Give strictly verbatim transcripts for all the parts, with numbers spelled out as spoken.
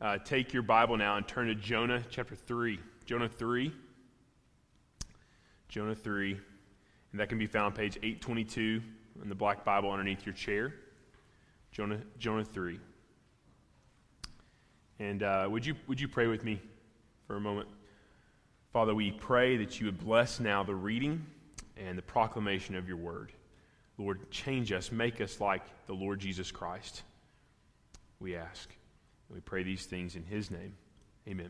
uh, take your Bible now and turn to Jonah chapter three. Jonah three. Jonah three. And that can be found on page eight twenty-two in the black Bible underneath your chair. Jonah Jonah three. And uh, would you would you pray with me for a moment? Father, we pray that you would bless now the reading and the proclamation of your word. Lord, change us, make us like the Lord Jesus Christ, we ask. And we pray these things in his name. Amen.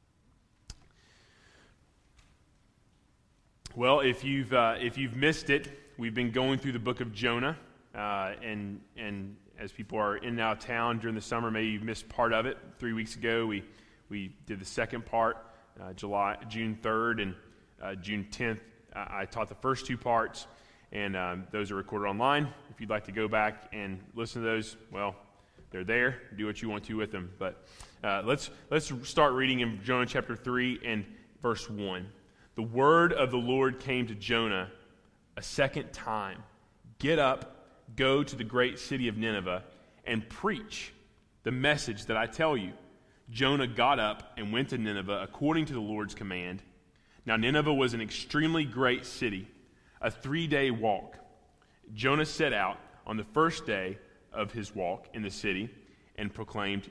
Well, if you've uh, if you've missed it, we've been going through the book of Jonah, uh, and and as people are in and out of town during the summer, maybe you've missed part of it. Three weeks ago, we we did the second part, uh, July June third and uh, June tenth. I, I taught the first two parts, and um, those are recorded online. If you'd like to go back and listen to those, well, they're there. Do what you want to with them. But uh, let's let's start reading in Jonah chapter three and verse one. The word of the Lord came to Jonah a second time. Get up, go to the great city of Nineveh, and preach the message that I tell you. Jonah got up and went to Nineveh according to the Lord's command. Now Nineveh was an extremely great city, a three-day walk. Jonah set out on the first day of his walk in the city and proclaimed,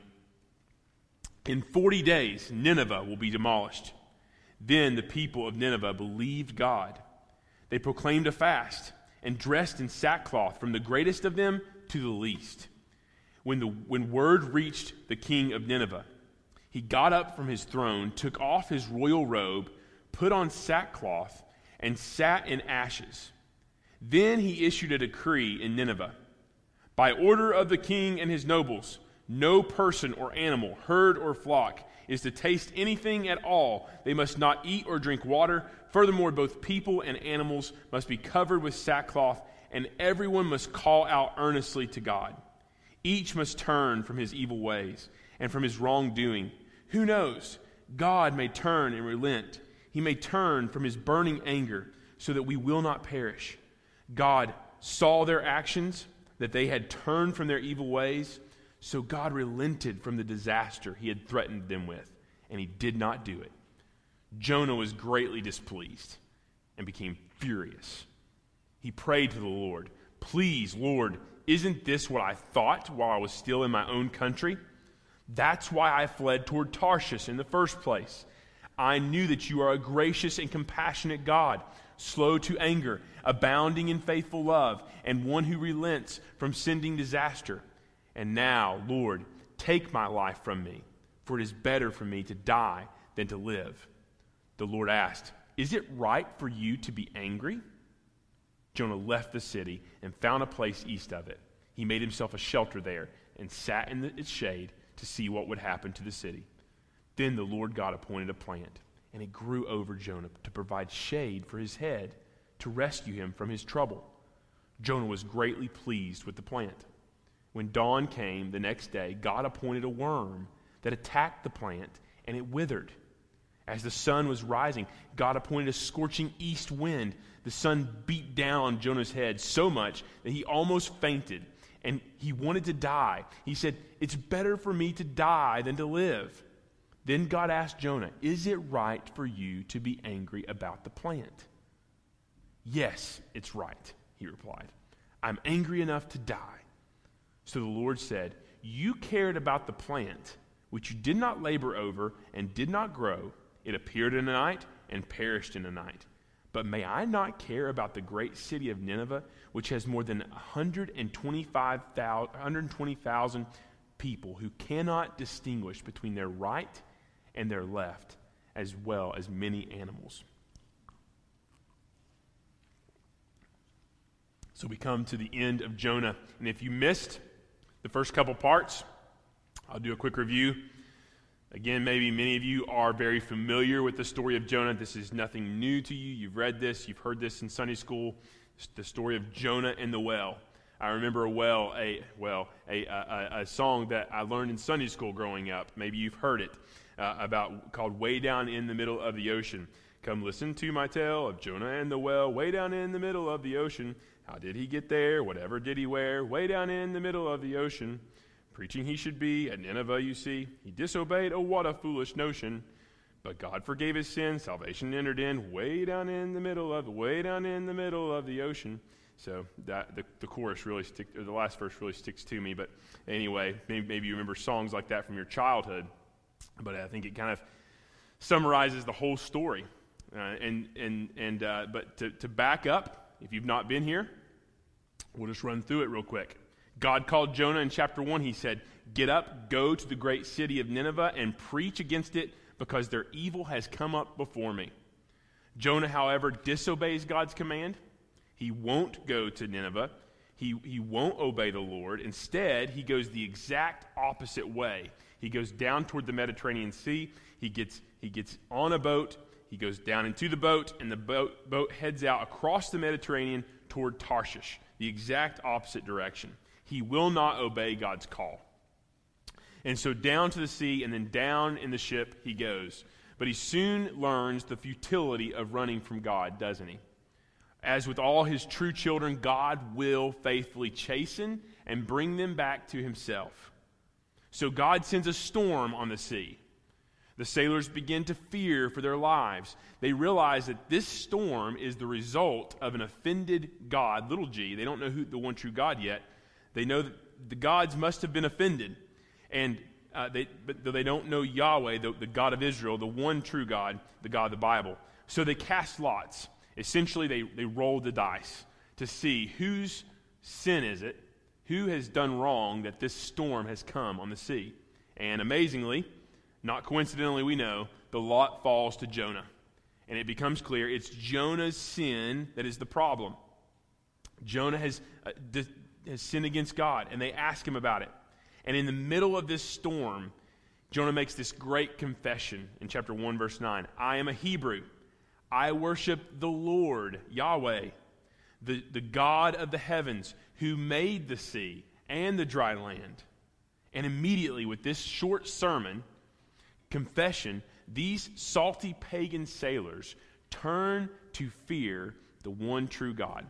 "In forty days Nineveh will be demolished." Then the people of Nineveh believed God. They proclaimed a fast and dressed in sackcloth from the greatest of them to the least. When the when word reached the king of Nineveh, he got up from his throne, took off his royal robe, put on sackcloth, and sat in ashes. Then he issued a decree in Nineveh. By order of the king and his nobles, no person or animal, herd or flock, is to taste anything at all. They must not eat or drink water. Furthermore, both people and animals must be covered with sackcloth, and everyone must call out earnestly to God. Each must turn from his evil ways and from his wrongdoing. Who knows? God may turn and relent. He may turn from his burning anger so that we will not perish. God saw their actions, that they had turned from their evil ways. So God relented from the disaster he had threatened them with, and he did not do it. Jonah was greatly displeased and became furious. He prayed to the Lord, "Please, Lord, isn't this what I thought while I was still in my own country? That's why I fled toward Tarshish in the first place. I knew that you are a gracious and compassionate God, slow to anger, abounding in faithful love, and one who relents from sending disaster. And now, Lord, take my life from me, for it is better for me to die than to live." The Lord asked, "Is it right for you to be angry?" Jonah left the city and found a place east of it. He made himself a shelter there and sat in its shade to see what would happen to the city. Then the Lord God appointed a plant, and it grew over Jonah to provide shade for his head, to rescue him from his trouble. Jonah was greatly pleased with the plant. When dawn came the next day, God appointed a worm that attacked the plant, and it withered. As the sun was rising, God appointed a scorching east wind. The sun beat down on Jonah's head so much that he almost fainted, and he wanted to die. He said, "It's better for me to die than to live." Then God asked Jonah, "Is it right for you to be angry about the plant?" "Yes, it's right," he replied. "I'm angry enough to die." So the Lord said, "You cared about the plant, which you did not labor over and did not grow. It appeared in a night and perished in a night. But may I not care about the great city of Nineveh, which has more than one hundred twenty thousand people who cannot distinguish between their right and their left, as well as many animals?" So we come to the end of Jonah. And if you missed the first couple parts, I'll do a quick review. Again, maybe many of you are very familiar with the story of Jonah. This is nothing new to you. You've read this. You've heard this in Sunday school. It's the story of Jonah and the well. I remember a well, a well, a, a, a song that I learned in Sunday school growing up. Maybe you've heard it, uh, about called "Way Down in the Middle of the Ocean." Come listen to my tale of Jonah and the well, way down in the middle of the ocean. How did he get there? Whatever did he wear? Way down in the middle of the ocean. Preaching he should be at Nineveh, you see. He disobeyed, oh, what a foolish notion. But God forgave his sin. Salvation entered in way down in the middle of, way down in the middle of the ocean. So that the, the chorus really stick, or the last verse really sticks to me. But anyway, maybe, maybe you remember songs like that from your childhood. But I think it kind of summarizes the whole story. Uh, and and and uh, but to, to back up, if you've not been here, we'll just run through it real quick. God called Jonah in chapter one. He said, "Get up, go to the great city of Nineveh, and preach against it, because their evil has come up before me." Jonah, however, disobeys God's command. He won't go to Nineveh. He, he won't obey the Lord. Instead, he goes the exact opposite way. He goes down toward the Mediterranean Sea. He gets, he gets on a boat. He goes down into the boat, and the boat, boat heads out across the Mediterranean toward Tarshish, the exact opposite direction. He will not obey God's call. And so down to the sea and then down in the ship he goes. But he soon learns the futility of running from God, doesn't he? As with all his true children, God will faithfully chasten and bring them back to himself. So God sends a storm on the sea. The sailors begin to fear for their lives. They realize that this storm is the result of an offended God, little g. They don't know who the one true God yet. They know that the gods must have been offended. And uh, they, but they don't know Yahweh, the, the God of Israel, the one true God, the God of the Bible. So they cast lots. Essentially, they, they roll the dice to see whose sin is it, who has done wrong that this storm has come on the sea. And amazingly, not coincidentally, we know, the lot falls to Jonah. And it becomes clear it's Jonah's sin that is the problem. Jonah has, uh, dis- has sinned against God, and they ask him about it. And in the middle of this storm, Jonah makes this great confession in chapter one, verse nine. "I am a Hebrew. I worship the Lord, Yahweh, the, the God of the heavens, who made the sea and the dry land." And immediately with this short sermon, confession, these salty pagan sailors turn to fear the one true God.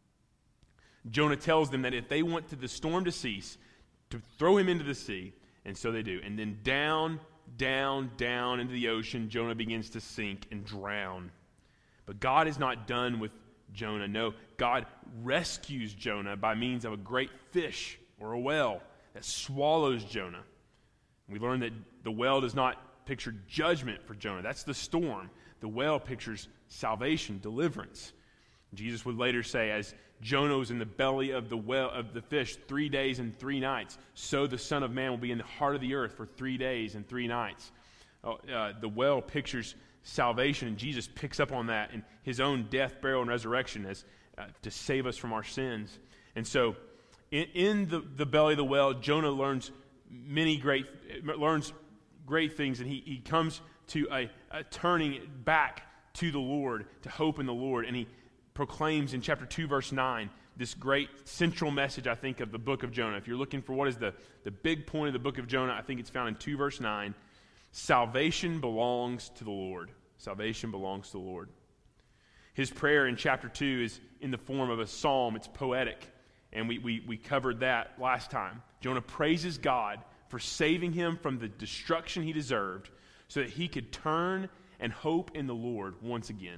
Jonah tells them that if they want to the storm to cease, to throw him into the sea, and so they do. And then down, down, down into the ocean, Jonah begins to sink and drown. But God is not done with Jonah. No, God rescues Jonah by means of a great fish or a whale that swallows Jonah. We learn that the whale does not picture judgment for Jonah. That's the storm. The whale pictures salvation, deliverance. Jesus would later say, as Jonah was in the belly of the whale of the fish three days and three nights, so the Son of Man will be in the heart of the earth for three days and three nights. Uh, the whale pictures salvation, and Jesus picks up on that in his own death, burial, and resurrection as uh, to save us from our sins. And so, in, in the, the belly of the whale, Jonah learns many great learns great things, and he, he comes to a, a turning back to the Lord, to hope in the Lord, and he proclaims in chapter two, verse nine, this great central message, I think, of the book of Jonah. If you're looking for what is the, the big point of the book of Jonah, I think it's found in two, verse nine. Salvation belongs to the Lord. Salvation belongs to the Lord. His prayer in chapter two is in the form of a psalm. It's poetic, and we, we, we covered that last time. Jonah praises God for saving him from the destruction he deserved so that he could turn and hope in the Lord once again.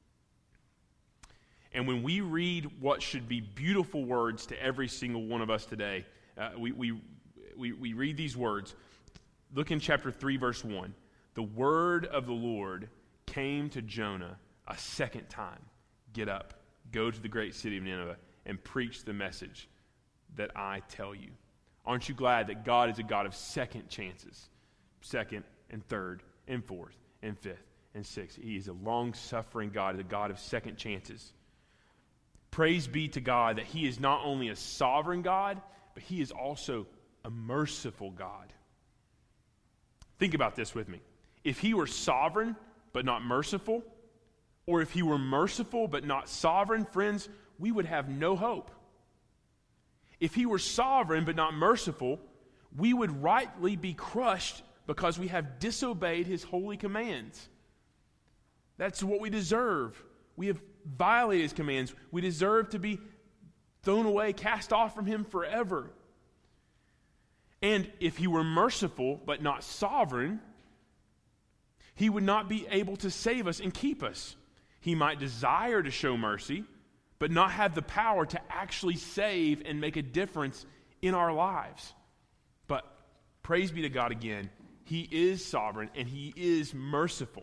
And when we read what should be beautiful words to every single one of us today, uh, we, we, we, we read these words. Look in chapter three, verse one. The word of the Lord came to Jonah a second time. Get up, go to the great city of Nineveh, and preach the message that I tell you. Aren't you glad that God is a God of second chances? Second and third and fourth and fifth and sixth. He is a long-suffering God, a God of second chances. Praise be to God that he is not only a sovereign God, but he is also a merciful God. Think about this with me. If he were sovereign but not merciful, or if he were merciful but not sovereign, friends, we would have no hope. If he were sovereign but not merciful, we would rightly be crushed because we have disobeyed his holy commands. That's what we deserve. We have violated his commands. We deserve to be thrown away, cast off from him forever. And if he were merciful but not sovereign, he would not be able to save us and keep us. He might desire to show mercy, but not have the power to actually save and make a difference in our lives. But praise be to God again, he is sovereign and he is merciful.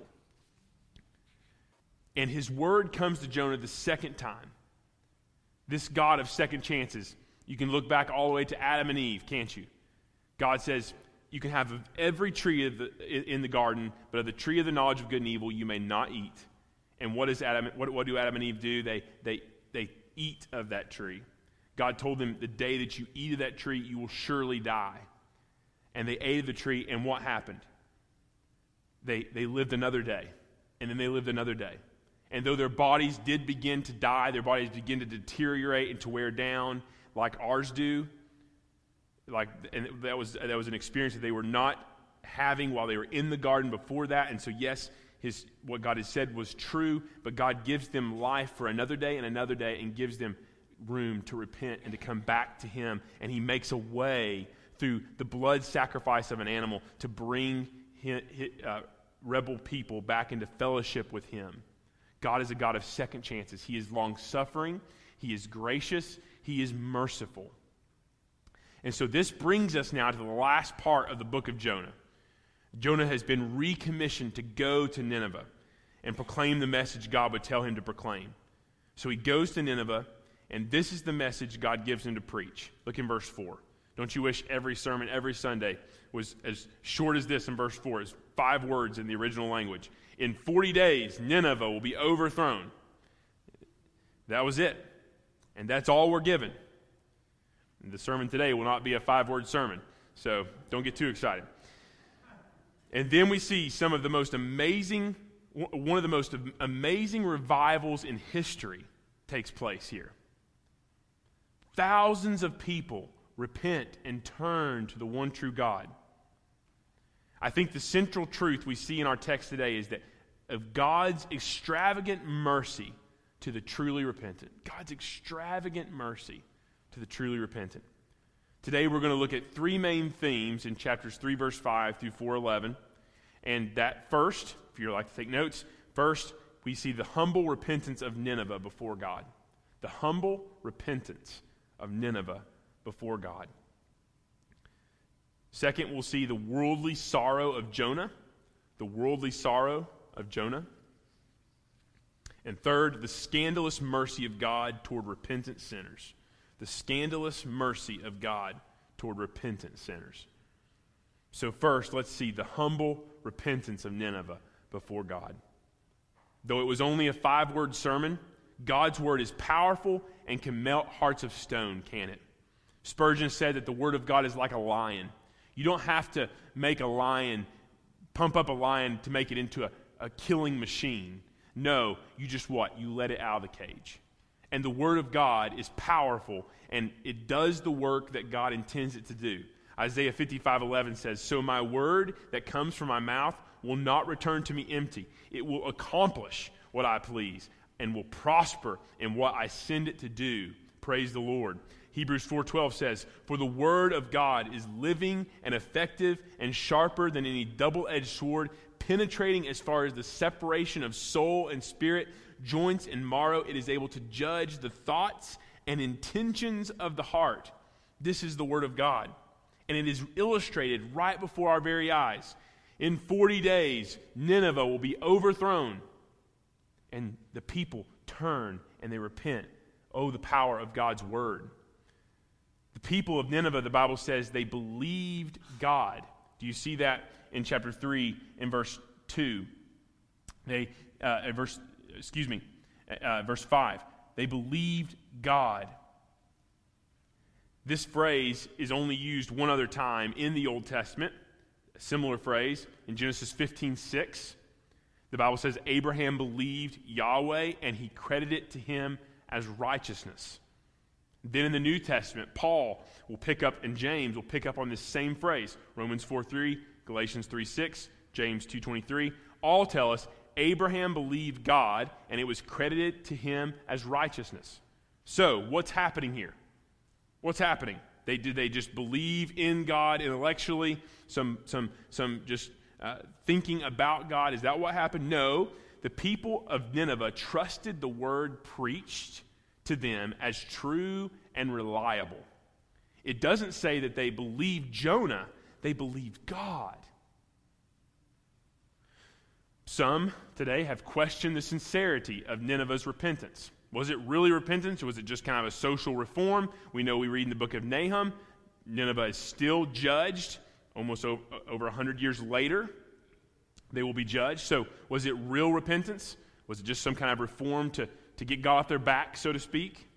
And his word comes to Jonah the second time. This God of second chances. You can look back all the way to Adam and Eve, can't you? God says, you can have of every tree of the, in the garden, but of the tree of the knowledge of good and evil you may not eat. And what does Adam? What, what do Adam and Eve do? They they they eat of that tree. God told them, the day that you eat of that tree, you will surely die. And they ate of the tree, and what happened? They they lived another day, and then they lived another day. And though their bodies did begin to die, their bodies begin to deteriorate and to wear down like ours do. Like, and that was that was an experience that they were not having while they were in the garden before that. And so, yes, his what God had said was true, but God gives them life for another day and another day, and gives them room to repent and to come back to Him. And He makes a way through the blood sacrifice of an animal to bring his, his, uh, rebel people back into fellowship with Him. God is a God of second chances. He is long-suffering. He is gracious. He is merciful. And so this brings us now to the last part of the book of Jonah. Jonah has been recommissioned to go to Nineveh and proclaim the message God would tell him to proclaim. So he goes to Nineveh, and this is the message God gives him to preach. Look in verse four. Don't you wish every sermon, every Sunday, was as short as this in verse four? It's five words in the original language. In forty days, Nineveh will be overthrown. That was it. And that's all we're given. And the sermon today will not be a five-word sermon, so don't get too excited. And then we see some of the most amazing, one of the most amazing revivals in history takes place here. Thousands of people repent and turn to the one true God. I think the central truth we see in our text today is that of God's extravagant mercy to the truly repentant. God's extravagant mercy to the truly repentant. Today we're going to look at three main themes in chapters three, verse five through four eleven. And that first, if you'd like to take notes, first we see the humble repentance of Nineveh before God. The humble repentance of Nineveh before God. Second, we'll see the worldly sorrow of Jonah. The worldly sorrow of Jonah. And third, the scandalous mercy of God toward repentant sinners. The scandalous mercy of God toward repentant sinners. So first, let's see the humble repentance of Nineveh before God. Though it was only a five-word sermon, God's word is powerful and can melt hearts of stone, can it? Spurgeon said that the word of God is like a lion. You don't have to make a lion, pump up a lion to make it into a, a killing machine. No, you just what? You let it out of the cage. And the word of God is powerful, and it does the work that God intends it to do. Isaiah fifty-five eleven says, "So my word that comes from my mouth will not return to me empty. It will accomplish what I please and will prosper in what I send it to do." Praise the Lord. Hebrews four twelve says, "For the word of God is living and effective and sharper than any double-edged sword, penetrating as far as the separation of soul and spirit, joints and marrow. It is able to judge the thoughts and intentions of the heart." This is the word of God. And it is illustrated right before our very eyes. In forty days, Nineveh will be overthrown. And the people turn and they repent. Oh, the power of God's word. The people of Nineveh, the Bible says, they believed God. Do you see that in chapter three in verse two? They, uh, verse, excuse me, uh, verse five. They believed God. This phrase is only used one other time in the Old Testament. A similar phrase in Genesis fifteen six. The Bible says Abraham believed Yahweh and he credited it to him as righteousness. Then in the New Testament, Paul will pick up, and James will pick up on this same phrase. Romans four three, Galatians three six, James two twenty-three, all tell us Abraham believed God and it was credited to him as righteousness. So, what's happening here? What's happening? They did they just believe in God intellectually? Some some some just uh, thinking about God? Is that what happened? No. The people of Nineveh trusted the word preached to them as true and reliable. It doesn't say that they believed Jonah, they believed God. Some today have questioned the sincerity of Nineveh's repentance. Was it really repentance, or was it just kind of a social reform? We know we read in the book of Nahum, Nineveh is still judged almost over, over one hundred years later. They will be judged. So was it real repentance? Was it just some kind of reform to, to get God off their back, so to speak?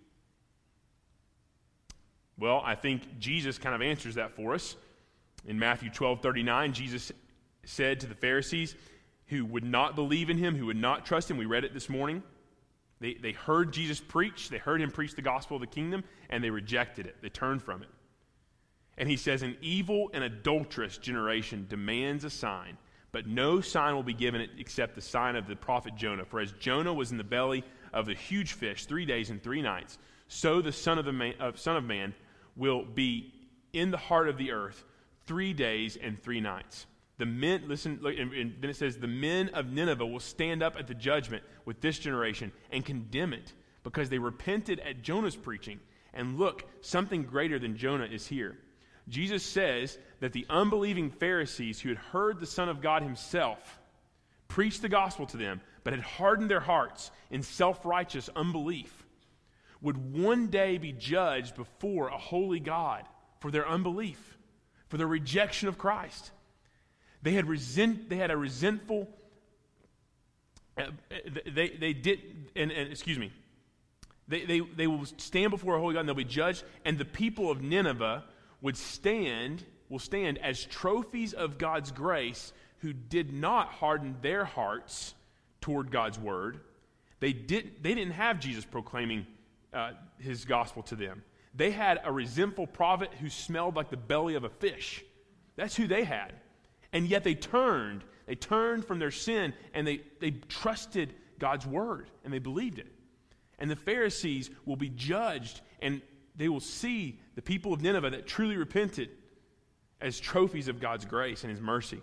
Well, I think Jesus kind of answers that for us. In Matthew twelve thirty-nine, Jesus said to the Pharisees who would not believe in him, who would not trust him, we read it this morning, they, they heard Jesus preach, they heard him preach the gospel of the kingdom, and they rejected it. They turned from it. And he says, an evil and adulterous generation demands a sign, but no sign will be given it except the sign of the prophet Jonah. For as Jonah was in the belly of the huge fish three days and three nights, so the Son of, the man, uh, Son of Man will be in the heart of the earth three days and three nights. The men, listen, look, and, and then it says, the men of Nineveh will stand up at the judgment with this generation and condemn it, because they repented at Jonah's preaching. And look, something greater than Jonah is here. Jesus says that the unbelieving Pharisees who had heard the Son of God himself preach the gospel to them, but had hardened their hearts in self-righteous unbelief, would one day be judged before a holy God for their unbelief, for their rejection of Christ. They had resent. They had a resentful. Uh, they they did. And, and excuse me. They they they will stand before a holy God and they'll be judged. And the people of Nineveh would stand will stand as trophies of God's grace, who did not harden their hearts toward God's word. They didn't. They didn't have Jesus proclaiming uh, his gospel to them. They had a resentful prophet who smelled like the belly of a fish. That's who they had. And yet they turned. They turned from their sin, and they, they trusted God's word, and they believed it. And the Pharisees will be judged, and they will see the people of Nineveh that truly repented as trophies of God's grace and his mercy.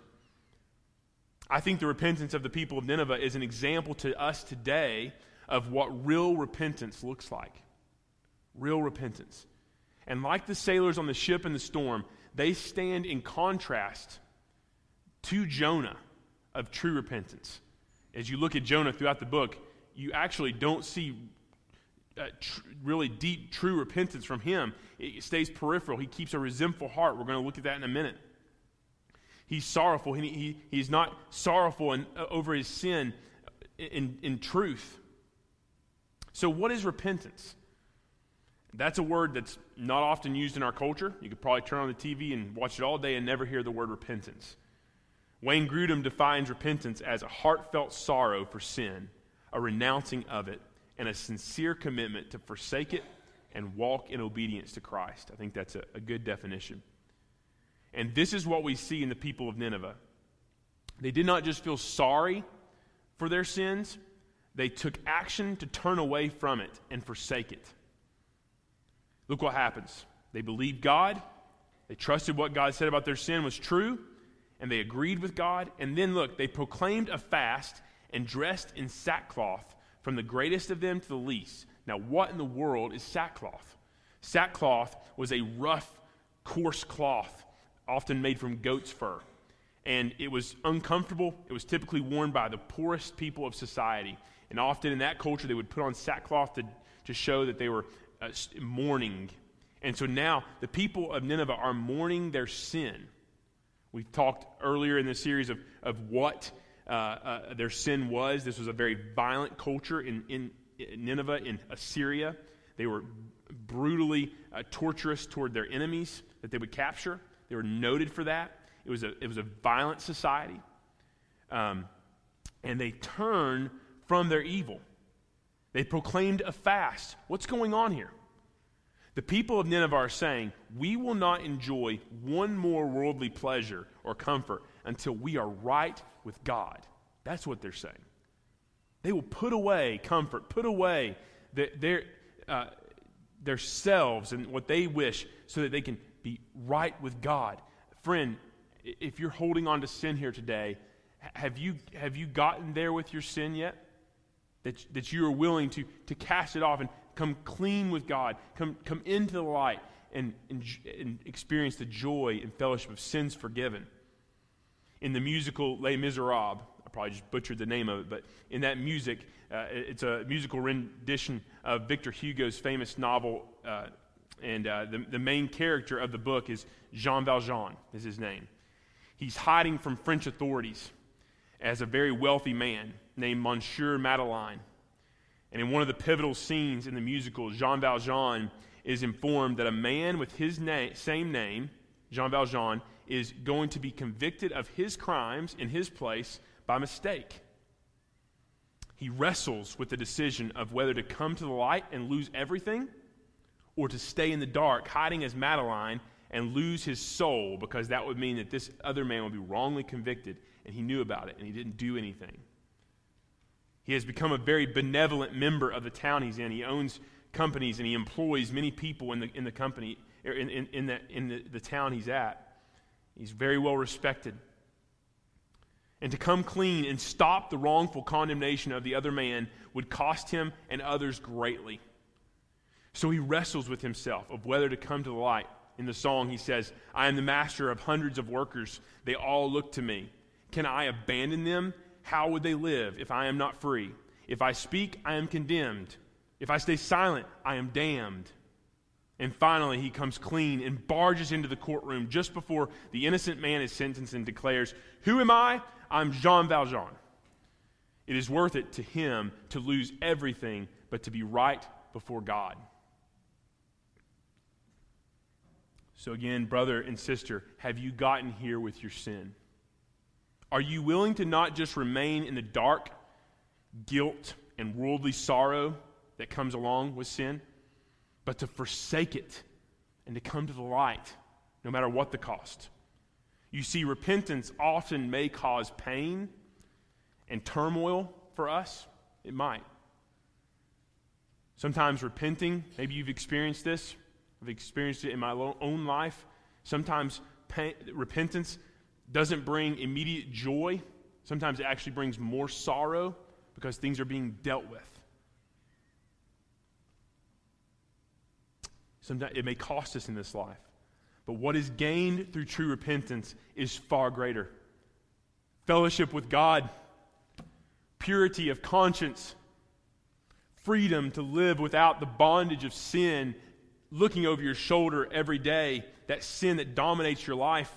I think the repentance of the people of Nineveh is an example to us today of what real repentance looks like. Real repentance. And like the sailors on the ship in the storm, they stand in contrast to Jonah of true repentance. As you look at Jonah throughout the book, you actually don't see uh, tr- really deep, true repentance from him. It stays peripheral. He keeps a resentful heart. We're going to look at that in a minute. He's sorrowful. He, he, he's not sorrowful in, uh, over his sin in, in truth. So what is repentance? That's a word that's not often used in our culture. You could probably turn on the T V and watch it all day and never hear the word repentance. Wayne Grudem defines repentance as a heartfelt sorrow for sin, a renouncing of it, and a sincere commitment to forsake it and walk in obedience to Christ. I think that's a, a good definition. And this is what we see in the people of Nineveh. They did not just feel sorry for their sins, they took action to turn away from it and forsake it. Look what happens. They believed God, they trusted what God said about their sin was true, and they agreed with God. And then look, they proclaimed a fast and dressed in sackcloth, from the greatest of them to the least. Now, what in the world is sackcloth? Sackcloth was a rough, coarse cloth, often made from goat's fur. And it was uncomfortable. It was typically worn by the poorest people of society. And often in that culture, they would put on sackcloth to, to show that they were uh, mourning. And so now the people of Nineveh are mourning their sin. We talked earlier in the series of, of what uh, uh, their sin was. This was a very violent culture in, in, in Nineveh, in Assyria. They were brutally uh, torturous toward their enemies that they would capture. They were noted for that. It was a, it was a violent society. Um, and they turned from their evil. They proclaimed a fast. What's going on here? The people of Nineveh are saying, we will not enjoy one more worldly pleasure or comfort until we are right with God. That's what they're saying. They will put away comfort, put away the, their, uh, themselves and what they wish so that they can be right with God. Friend, if you're holding on to sin here today, have you have you gotten there with your sin yet? That, that you are willing to, to cast it off and come clean with God, come come into the light and, and, and experience the joy and fellowship of sins forgiven. In the musical Les Miserables, I probably just butchered the name of it, but in that music, uh, it's a musical rendition of Victor Hugo's famous novel, uh, and uh, the, the main character of the book is Jean Valjean, is his name. He's hiding from French authorities as a very wealthy man named Monsieur Madeleine. And in one of the pivotal scenes in the musical, Jean Valjean is informed that a man with his na- same name, Jean Valjean, is going to be convicted of his crimes in his place by mistake. He wrestles with the decision of whether to come to the light and lose everything, or to stay in the dark, hiding as Madeleine, and lose his soul, because that would mean that this other man would be wrongly convicted, and he knew about it, and he didn't do anything. He has become a very benevolent member of the town he's in. He owns companies, and he employs many people in the in the company, in, in, in, the, in the, the town he's at. He's very well respected. And to come clean and stop the wrongful condemnation of the other man would cost him and others greatly. So he wrestles with himself of whether to come to the light. In the song he says, "I am the master of hundreds of workers. They all look to me. Can I abandon them? How would they live if I am not free? If I speak, I am condemned. If I stay silent, I am damned." And finally, he comes clean and barges into the courtroom just before the innocent man is sentenced and declares, "Who am I? I'm Jean Valjean." It is worth it to him to lose everything, but to be right before God. So again, brother and sister, have you gotten here with your sin? Are you willing to not just remain in the dark guilt and worldly sorrow that comes along with sin, but to forsake it and to come to the light, no matter what the cost? You see, repentance often may cause pain and turmoil for us. It might. Sometimes repenting, maybe you've experienced this. I've experienced it in my own life. Sometimes pain, repentance doesn't bring immediate joy. Sometimes it actually brings more sorrow because things are being dealt with. Sometimes it may cost us in this life. But what is gained through true repentance is far greater. Fellowship with God, purity of conscience, freedom to live without the bondage of sin looking over your shoulder every day, that sin that dominates your life.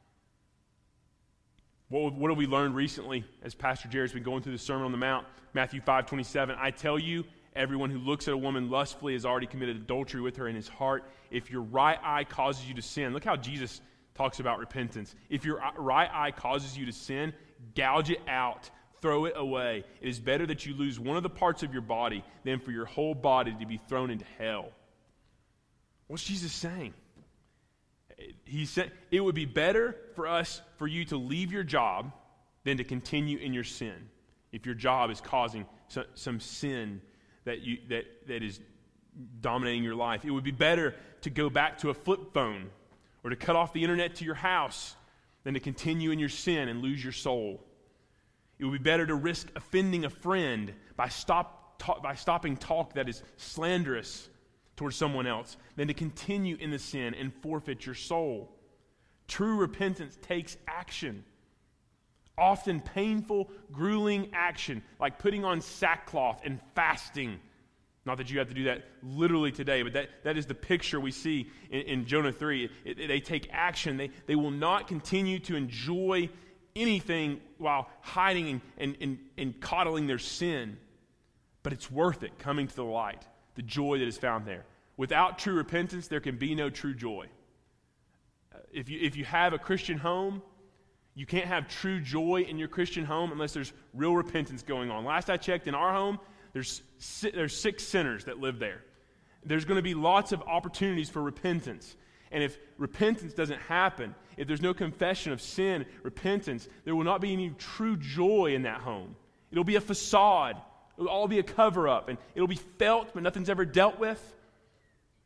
What, what have we learned recently as Pastor Jared's been going through the Sermon on the Mount? Matthew five twenty-seven, "I tell you, everyone who looks at a woman lustfully has already committed adultery with her in his heart. If your right eye causes you to sin," look how Jesus talks about repentance. "If your right eye causes you to sin, gouge it out, throw it away. It is better that you lose one of the parts of your body than for your whole body to be thrown into hell." What's Jesus saying? He said it would be better for us, for you to leave your job than to continue in your sin. If your job is causing some, some sin that you that that is dominating your life, it would be better to go back to a flip phone or to cut off the internet to your house than to continue in your sin and lose your soul. It would be better to risk offending a friend by stop talk, by stopping talk that is slanderous towards someone else than to continue in the sin and forfeit your soul. True repentance takes action. Often painful, grueling action, like putting on sackcloth and fasting. Not that you have to do that literally today, but that, that is the picture we see in, in Jonah three. It, it, they take action. They, they will not continue to enjoy anything while hiding and, and, and, and coddling their sin. But it's worth it coming to the light, the joy that is found there. Without true repentance, there can be no true joy. If you, if you have a Christian home, you can't have true joy in your Christian home unless there's real repentance going on. Last I checked, in our home, there's, there's six sinners that live there. There's going to be lots of opportunities for repentance. And if repentance doesn't happen, if there's no confession of sin, repentance, there will not be any true joy in that home. It'll be a facade. It'll all be a cover-up, and it'll be felt, but nothing's ever dealt with.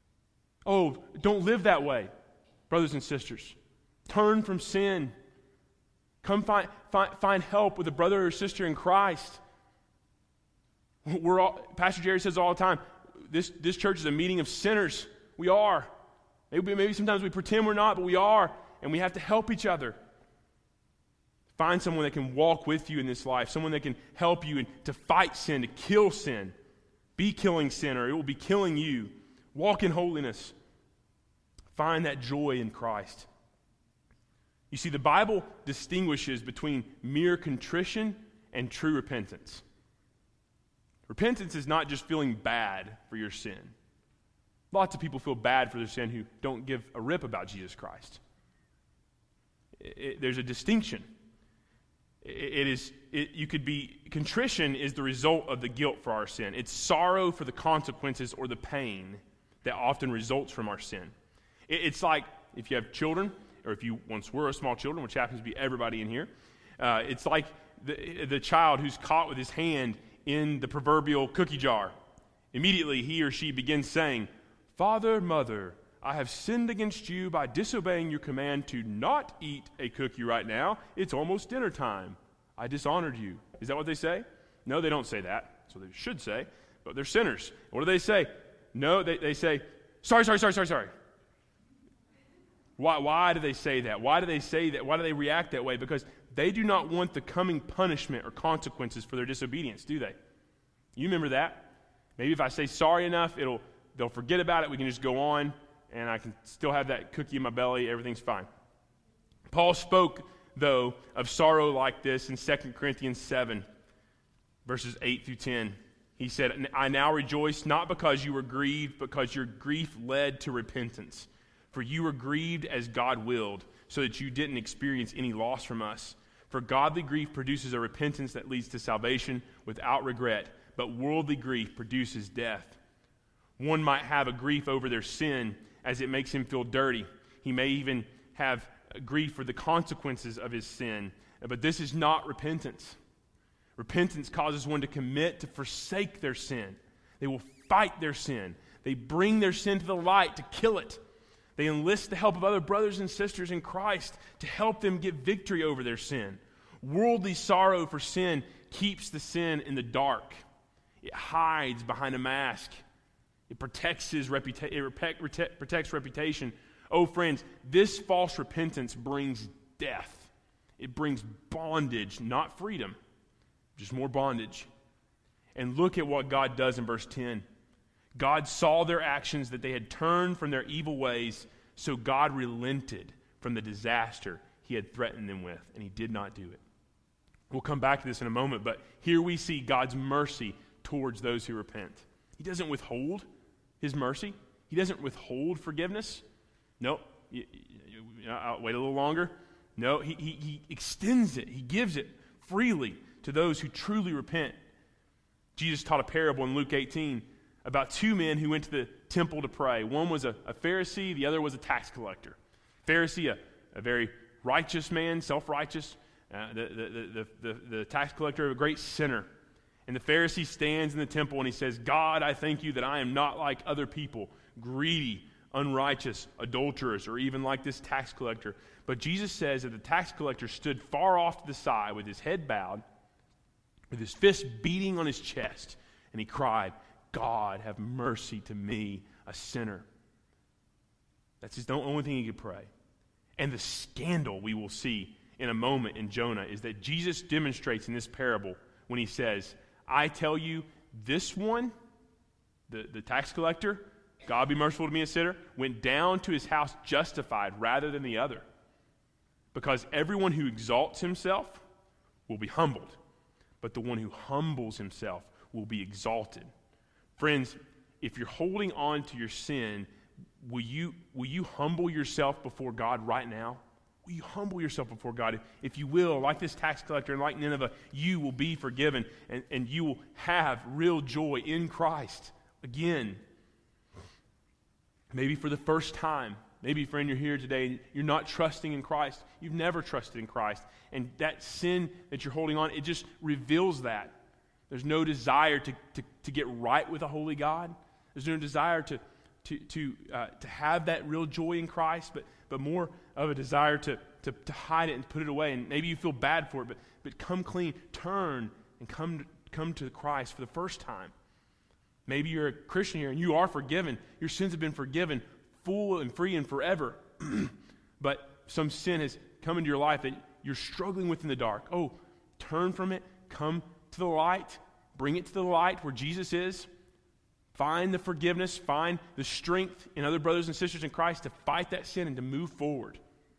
Oh, don't live that way, brothers and sisters. Turn from sin. Come find, find, find help with a brother or sister in Christ. We're all, Pastor Jerry says all the time, this, this church is a meeting of sinners. We are. Maybe, maybe sometimes we pretend we're not, but we are. And we have to help each other. Find someone that can walk with you in this life, someone that can help you to fight sin, to kill sin. Be killing sin, or it will be killing you. Walk in holiness. Find that joy in Christ. You see, the Bible distinguishes between mere contrition and true repentance. Repentance is not just feeling bad for your sin. Lots of people feel bad for their sin who don't give a rip about Jesus Christ. It, it, there's a distinction. It, it is. It, you could be contrition is the result of the guilt for our sin. It's sorrow for the consequences or the pain that often results from our sin. It, it's like if you have children, or if you once were a small children, which happens to be everybody in here. Uh, it's like the the child who's caught with his hand in the proverbial cookie jar. Immediately he or she begins saying, "Father, mother, I have sinned against you by disobeying your command to not eat a cookie right now. It's almost dinner time. I dishonored you." Is that what they say? No, they don't say that. So they should say, but they're sinners. What do they say? No, they, they say, sorry, sorry, sorry, sorry, sorry. Why, why do they say that? Why do they say that? Why do they react that way? Because they do not want the coming punishment or consequences for their disobedience, do they? You remember that? Maybe if I say sorry enough, it'll they'll forget about it. We can just go on, and I can still have that cookie in my belly. Everything's fine. Paul spoke, though, of sorrow like this in Second Corinthians seven, verses eight through ten. He said, "I now rejoice not because you were grieved, but because your grief led to repentance. For you were grieved as God willed, so that you didn't experience any loss from us. For godly grief produces a repentance that leads to salvation without regret, but worldly grief produces death. One might have a grief over their sin as it makes him feel dirty. He may even have a grief for the consequences of his sin, but this is not repentance. Repentance causes one to commit to forsake their sin. They will fight their sin. They bring their sin to the light to kill it. They enlist the help of other brothers and sisters in Christ to help them get victory over their sin. Worldly sorrow for sin keeps the sin in the dark. It hides behind a mask. It protects his reputa- it rep- rete- protects reputation. Oh, friends, this false repentance brings death. It brings bondage, not freedom, just more bondage. And look at what God does in verse ten. God saw their actions, that they had turned from their evil ways, so God relented from the disaster he had threatened them with, and he did not do it. We'll come back to this in a moment, but here we see God's mercy towards those who repent. He doesn't withhold his mercy. He doesn't withhold forgiveness. No, you, you, you, I'll wait a little longer. No, he, he, he extends it. He gives it freely to those who truly repent. Jesus taught a parable in Luke eighteen about two men who went to the temple to pray. One was a, a Pharisee, the other was a tax collector. Pharisee, a, a very righteous man, self-righteous. Uh, the, the, the, the, the tax collector, a great sinner. And the Pharisee stands in the temple and he says, "God, I thank you that I am not like other people, greedy, unrighteous, adulterers, or even like this tax collector." But Jesus says that the tax collector stood far off to the side with his head bowed, with his fist beating on his chest, and he cried, "God, have mercy to me, a sinner." That's the only thing he could pray. And the scandal we will see in a moment in Jonah is that Jesus demonstrates in this parable when he says, "I tell you, this one," the, the tax collector, God be merciful to me, a sinner, went down to his house justified rather than the other. Because everyone who exalts himself will be humbled, but the one who humbles himself will be exalted. Friends, if you're holding on to your sin, will you, will you humble yourself before God right now? Will you humble yourself before God? If you will, like this tax collector and like Nineveh, you will be forgiven and, and you will have real joy in Christ again. Maybe for the first time. Maybe, friend, you're here today, you're not trusting in Christ. You've never trusted in Christ. And that sin that you're holding on, it just reveals that. There's no desire to, to, to get right with a holy God. There's no desire to, to to uh, to have that real joy in Christ, but but more of a desire to, to to hide it and put it away. And maybe you feel bad for it, but but come clean, turn and come to, come to Christ for the first time. Maybe you're a Christian here and you are forgiven. Your sins have been forgiven, full and free and forever. But some sin has come into your life that you're struggling with in the dark. Oh, turn from it, come to the light, bring it to the light where Jesus is. Find the forgiveness, find the strength in other brothers and sisters in Christ to fight that sin and to move forward.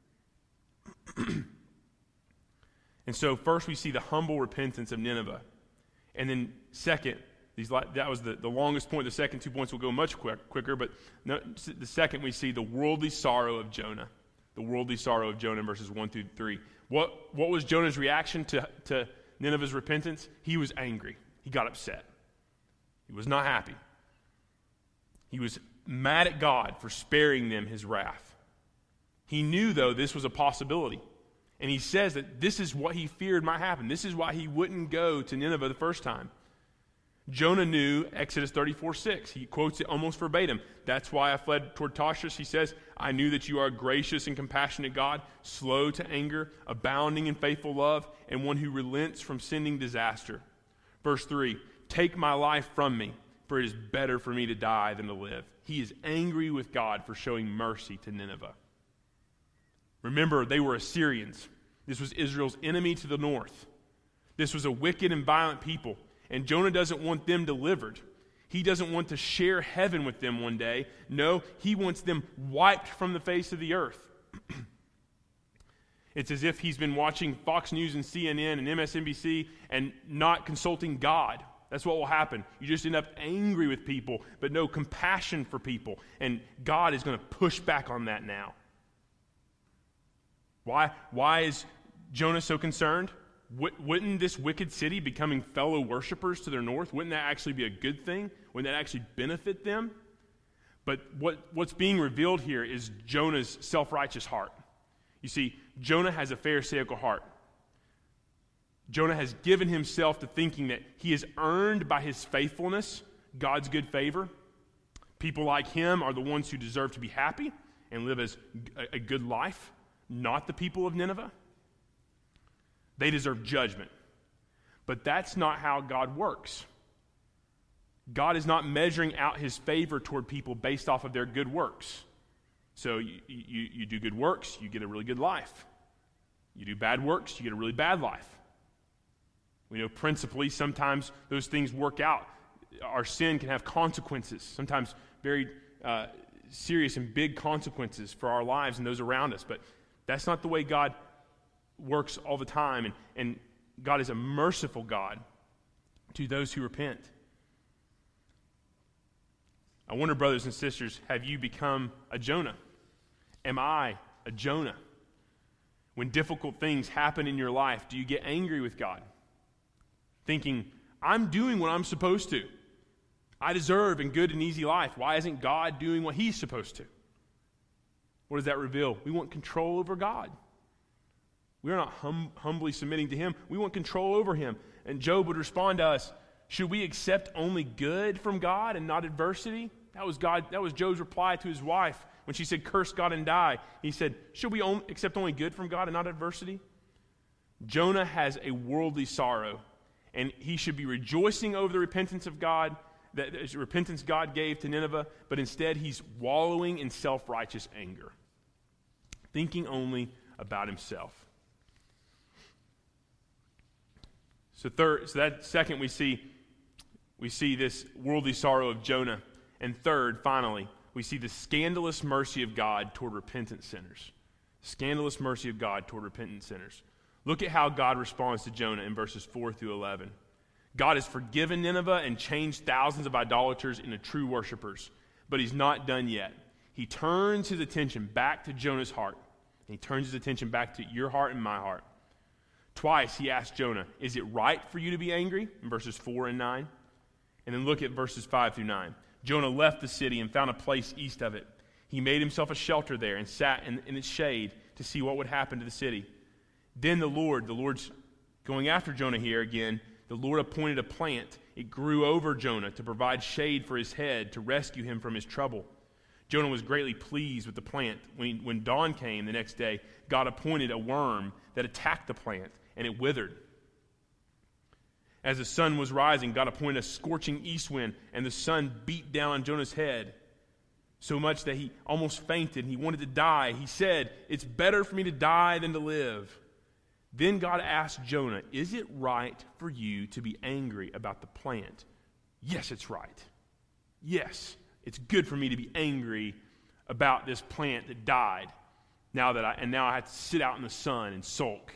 And so first we see the humble repentance of Nineveh. And then second, these that was the, the longest point. The second two points will go much quick, quicker, but no, the second we see the worldly sorrow of Jonah. The worldly sorrow of Jonah in verses one through three. What, what was Jonah's reaction to, to Nineveh's repentance? He was angry. He got upset. He was not happy. He was mad at God for sparing them his wrath. He knew, though, this was a possibility. And he says that this is what he feared might happen. This is why he wouldn't go to Nineveh the first time. Jonah knew Exodus thirty-four six. He quotes it almost verbatim. That's why I fled toward Tarshish. He says, I knew that you are a gracious and compassionate God, slow to anger, abounding in faithful love, and one who relents from sending disaster. Verse three, take my life from me, for it is better for me to die than to live. He is angry with God for showing mercy to Nineveh. Remember, they were Assyrians. This was Israel's enemy to the north. This was a wicked and violent people. And Jonah doesn't want them delivered. He doesn't want to share heaven with them one day. No, he wants them wiped from the face of the earth. It's as if he's been watching Fox News and C N N and M S N B C and not consulting God. That's what will happen. You just end up angry with people, but no compassion for people. And God is going to push back on that now. Why, why is Jonah so concerned? Wouldn't this wicked city becoming fellow worshipers to their north, wouldn't that actually be a good thing? Wouldn't that actually benefit them? But what, what's being revealed here is Jonah's self-righteous heart. You see, Jonah has a pharisaical heart. Jonah has given himself to thinking that he has earned by his faithfulness God's good favor. People like him are the ones who deserve to be happy and live as a good life, not the people of Nineveh. They deserve judgment. But that's not how God works. God is not measuring out his favor toward people based off of their good works. So you, you, you do good works, you get a really good life. You do bad works, you get a really bad life. We know principally sometimes those things work out. Our sin can have consequences, sometimes very uh, serious and big consequences for our lives and those around us. But that's not the way God works all the time, and, and God is a merciful God to those who repent. I wonder, brothers and sisters, have you become a Jonah? Am I a Jonah? When difficult things happen in your life, do you get angry with God? Thinking, I'm doing what I'm supposed to. I deserve a good and easy life. Why isn't God doing what he's supposed to? What does that reveal? We want control over God. We're not hum- humbly submitting to him. We want control over him. And Job would respond to us, should we accept only good from God and not adversity? That was God. That was Job's reply to his wife when she said, curse God and die. He said, should we on- accept only good from God and not adversity? Jonah has a worldly sorrow, and he should be rejoicing over the repentance of God, that the repentance God gave to Nineveh, but instead he's wallowing in self-righteous anger, thinking only about himself. So third, so that second we see, we see this worldly sorrow of Jonah. And third, finally, we see the scandalous mercy of God toward repentant sinners. Scandalous mercy of God toward repentant sinners. Look at how God responds to Jonah in verses four through eleven. God has forgiven Nineveh and changed thousands of idolaters into true worshipers, but he's not done yet. He turns his attention back to Jonah's heart. And he turns his attention back to your heart and my heart. Twice he asked Jonah, is it right for you to be angry? In verses four and nine. And then look at verses five through nine. Jonah left the city and found a place east of it. He made himself a shelter there and sat in, in its shade to see what would happen to the city. Then the Lord, the Lord's going after Jonah here again, the Lord appointed a plant. It grew over Jonah to provide shade for his head to rescue him from his trouble. Jonah was greatly pleased with the plant. When, he, when dawn came the next day, God appointed a worm that attacked the plant, and it withered. As the sun was rising, God appointed a scorching east wind, and the sun beat down on Jonah's head so much that he almost fainted and he wanted to die. He said, "It's better for me to die than to live." Then God asked Jonah, "Is it right for you to be angry about the plant?" "Yes, it's right. Yes, it's good for me to be angry about this plant that died. Now that I and now I have to sit out in the sun and sulk.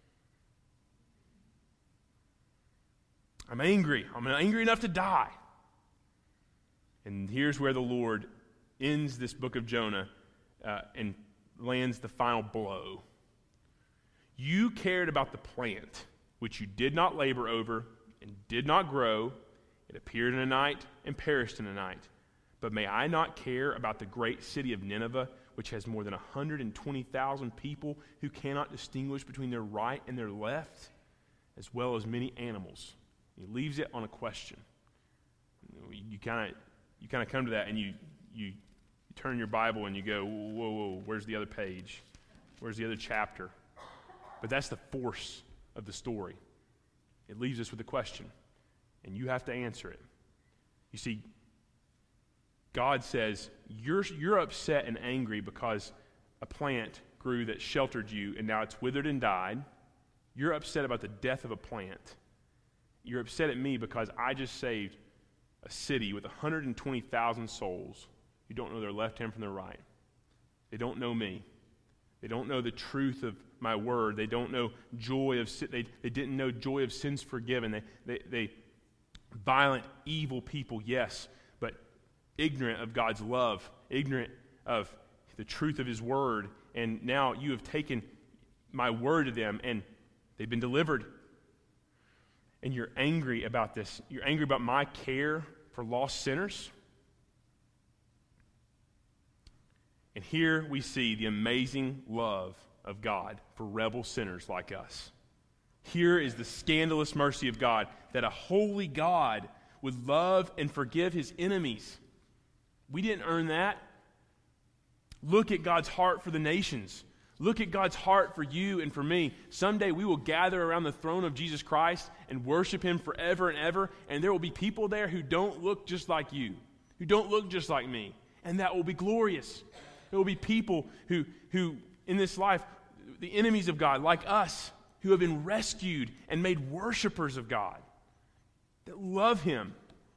I'm angry. I'm angry enough to die." And here's where the Lord ends this book of Jonah uh, and lands the final blow. "You cared about the plant, which you did not labor over and did not grow. It appeared in a night and perished in a night. But may I not care about the great city of Nineveh, which has more than one hundred twenty thousand people who cannot distinguish between their right and their left, as well as many animals?" He leaves it on a question. You kind of you kind of come to that, and you, you you turn your Bible and you go, whoa, whoa, where's the other page? Where's the other chapter? But that's the force of the story. It leaves us with a question, and you have to answer it. You see, God says, you're, you're upset and angry because a plant grew that sheltered you, and now it's withered and died. You're upset about the death of a plant. You're upset at me because I just saved a city with one hundred twenty thousand souls who don't know their left hand from their right. They don't know me. They don't know the truth of my word. They don't know joy of sin. They, they didn't know joy of sins forgiven. They, they, they violent, evil people, yes, but ignorant of God's love, ignorant of the truth of his word. And now you have taken my word to them, and they've been delivered. And you're angry about this. You're angry about my care for lost sinners. And here we see the amazing love of God for rebel sinners like us. Here is the scandalous mercy of God, that a holy God would love and forgive his enemies. We didn't earn that. Look at God's heart for the nations. Look at God's heart for you and for me. Someday we will gather around the throne of Jesus Christ and worship him forever and ever, and there will be people there who don't look just like you, who don't look just like me, and that will be glorious. There will be people who, who in this life, the enemies of God, like us, who have been rescued and made worshipers of God, that love him.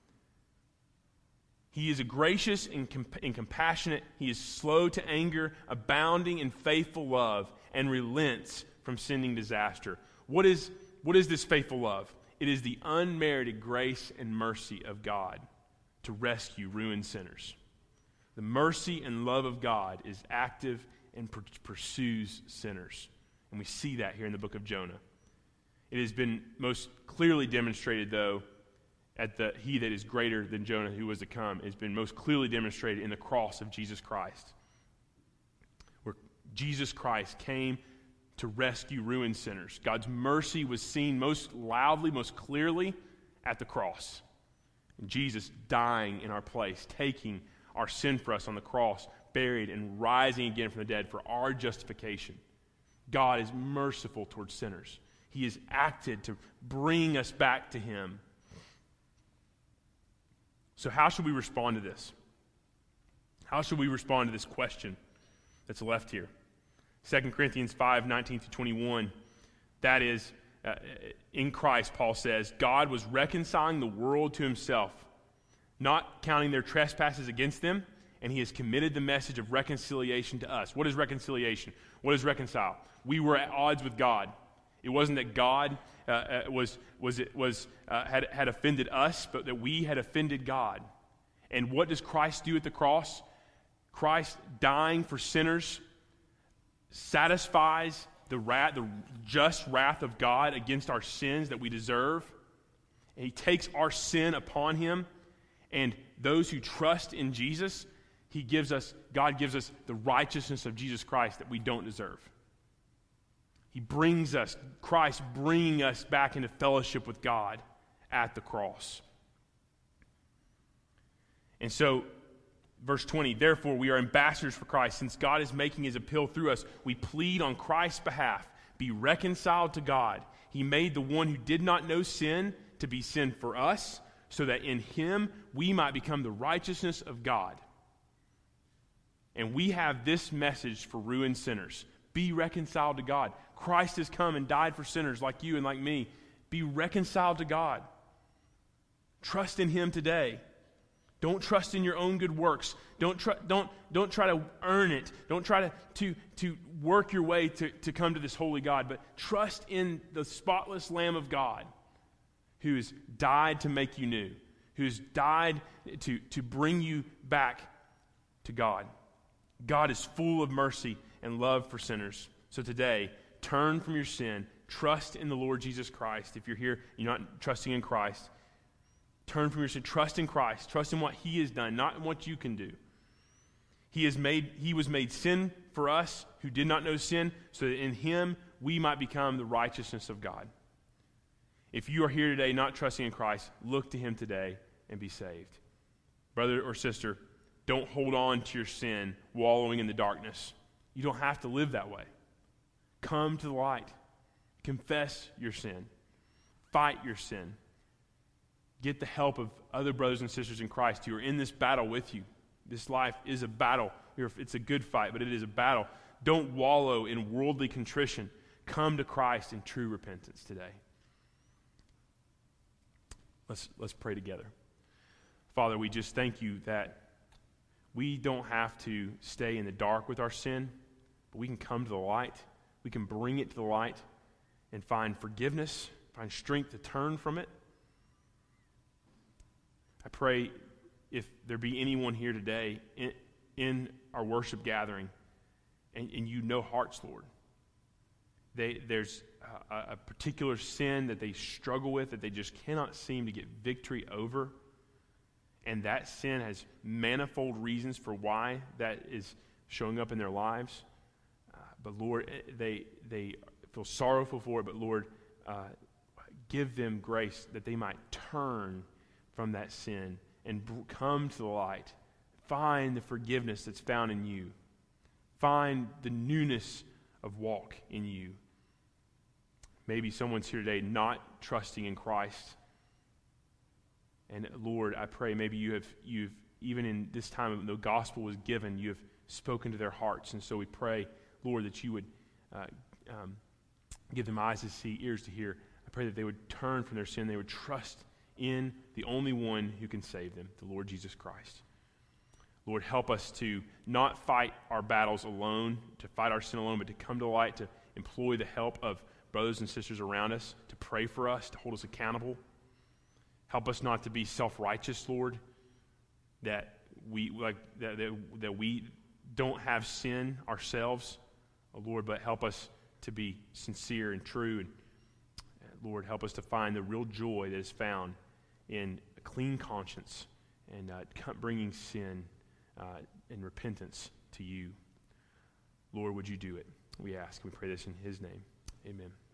He is a gracious and, comp- and compassionate. He is slow to anger, abounding in faithful love, and relents from sending disaster. What is, what is this faithful love? It is the unmerited grace and mercy of God to rescue ruined sinners. The mercy and love of God is active and pur- pursues sinners. And we see that here in the book of Jonah. It has been most clearly demonstrated, though, at the he that is greater than Jonah who was to come. It has been most clearly demonstrated in the cross of Jesus Christ, where Jesus Christ came to rescue ruined sinners. God's mercy was seen most loudly, most clearly at the cross. And Jesus dying in our place, taking our sin for us on the cross, buried and rising again from the dead for our justification. God is merciful towards sinners. He has acted to bring us back to him. So how should we respond to this? How should we respond to this question that's left here? Second Corinthians five, nineteen through twenty-one. That is, uh, in Christ, Paul says, God was reconciling the world to himself, not counting their trespasses against them, and he has committed the message of reconciliation to us. What is reconciliation? What is reconcile? We were at odds with God. It wasn't that God uh, uh, was was it was uh, had had offended us, but that we had offended God. And what does Christ do at the cross? Christ dying for sinners satisfies the wrath, the just wrath of God against our sins that we deserve. And he takes our sin upon him, and those who trust in Jesus, he gives us God gives us the righteousness of Jesus Christ that we don't deserve. He brings us, Christ bringing us back into fellowship with God at the cross. And so, Verse twenty, therefore we are ambassadors for Christ. Since God is making his appeal through us, we plead on Christ's behalf, be reconciled to God. He made the one who did not know sin to be sin for us, so that in him we might become the righteousness of God. And we have this message for ruined sinners. Be reconciled to God. Christ has come and died for sinners like you and like me. Be reconciled to God. Trust in him today. Don't trust in your own good works. Don't try, don't, don't try to earn it. Don't try to, to, to work your way to, to come to this holy God, but trust in the spotless Lamb of God who has died to make you new, who has died to, to bring you back to God. God is full of mercy and love for sinners. So today, turn from your sin. Trust in the Lord Jesus Christ. If you're here, you're not trusting in Christ, turn from your sin. Trust in Christ. Trust in what he has done, not in what you can do. He has made. He was made sin for us who did not know sin, so that in him we might become the righteousness of God. If you are here today not trusting in Christ, look to him today and be saved. Brother or sister, don't hold on to your sin wallowing in the darkness. You don't have to live that way. Come to the light. Confess your sin. Fight your sin. Get the help of other brothers and sisters in Christ who are in this battle with you. This life is a battle. It's a good fight, but it is a battle. Don't wallow in worldly contrition. Come to Christ in true repentance today. Let's, let's pray together. Father, we just thank you that we don't have to stay in the dark with our sin, but we can come to the light. We can bring it to the light and find forgiveness, find strength to turn from it. I pray if there be anyone here today in, in our worship gathering, and, and you know hearts, Lord, they, there's a, a particular sin that they struggle with that they just cannot seem to get victory over, and that sin has manifold reasons for why that is showing up in their lives. Uh, but Lord, they they feel sorrowful for it, but Lord, uh, give them grace that they might turn from that sin and b- come to the light. Find the forgiveness that's found in you. Find the newness of walk in you. Maybe someone's here today not trusting in Christ. And Lord, I pray maybe you have, you've, even in this time when the gospel was given, you have spoken to their hearts. And so we pray, Lord, that you would uh, um, give them eyes to see, ears to hear. I pray that they would turn from their sin. They would trust in the only one who can save them, the Lord Jesus Christ. Lord, help us to not fight our battles alone, to fight our sin alone, but to come to the light, to employ the help of brothers and sisters around us, to pray for us, to hold us accountable. Help us not to be self-righteous, Lord, that we like that, that, that we don't have sin ourselves, oh Lord, but help us to be sincere and true. And Lord, help us to find the real joy that is found in a clean conscience and uh, bringing sin uh, and repentance to you. Lord, would you do it? We ask. We pray this in his name. Amen.